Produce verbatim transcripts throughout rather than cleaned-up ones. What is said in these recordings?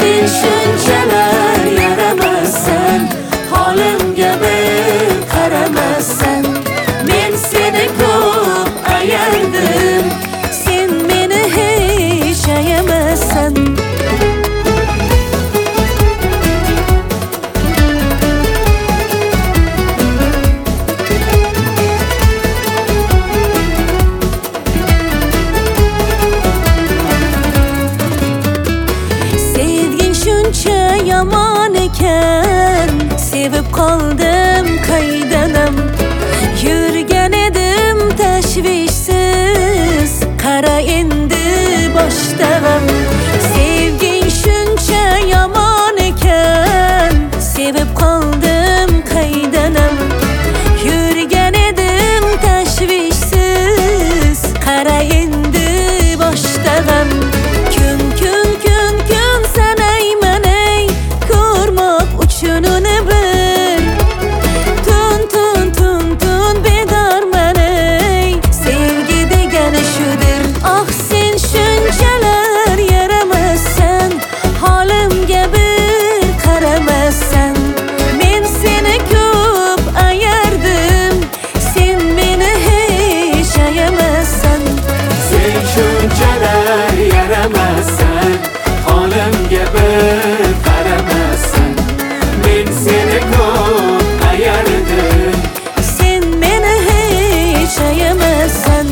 sen shunchalar yaramassan, holimga bir qaramassan. Men seni ko'p ayardim, sen meni hech ayamassan. Yomon ekan, sevib qoldim qaydanam. Yurgan edim tashvishsiz, qara endi boshdaman. Sevging shuncha yomon ekan, sevib qoldim qaydanam. Yurgan edim tashvishsiz, qara endi boshdaman. Kun kun kun kun sanayman ey, ko'rmoq uchunini bil. Tun tun tun tun bedorman ey, sevgi degani shudir. Oh sen shunchalar yaramassan, holimga bir qaramassan. Men seni ko'p ayardim, sen meni hech ayamassan. Sen shunchalar yaramassan, holimga bir qaramassan. Men seni ko'p ayardim, sen meni hech ayamassan.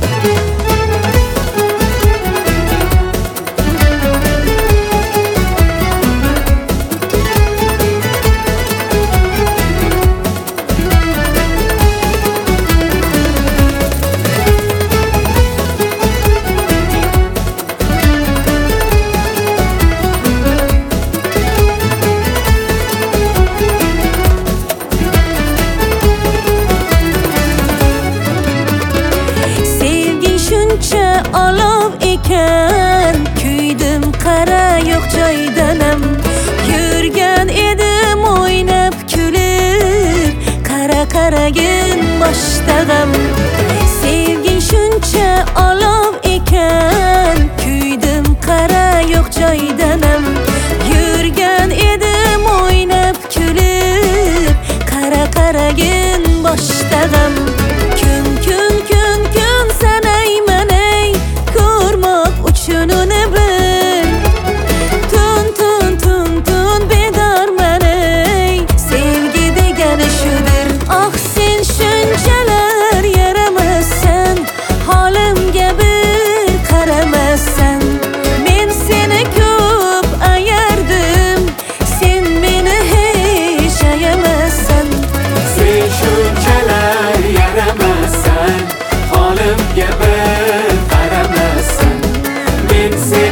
Olov ekan, kuydim qara yo'q joydanam. Yurgan edim o'ynab kulib, qara qaragin boshdag'am. Sevging shuncha olov ekan, kuydim qara yo'q joydanam. Yurgan edim o'ynab kulib, qara qaragin boshdag'am. Kun kun kun kun sanayman ey, ko'rmoq uchunini bil. Tun tun tun tun bedorman ey, sevgi degani shudir. Oh sen shunchalar yaramassan, holimga bir qaramassan. Men seni ko'p ayardim, sen meni hech ayamassan. sen shunchalar yaramassan, holimga bir qaramassan. Men seni